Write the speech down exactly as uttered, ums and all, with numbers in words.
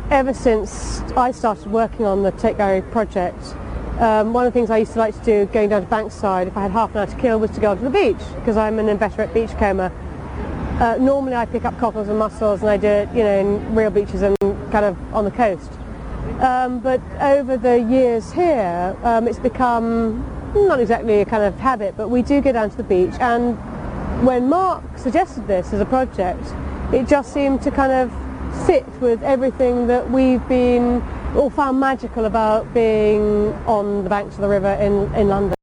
ever since I started working on the Tate Gallery project, um, one of the things I used to like to do going down to Bankside, if I had half an hour to kill, was to go to the beach, because I'm an inveterate beachcomber. Uh, normally I pick up cockles and mussels and I do it, you know, in real beaches and kind of on the coast. Um, but over the years here, um, it's become not exactly a kind of habit, but we do go down to the beach, and when Mark suggested this as a project, it just seemed to kind of fit with everything that we've been all found magical about being on the banks of the river in, in London.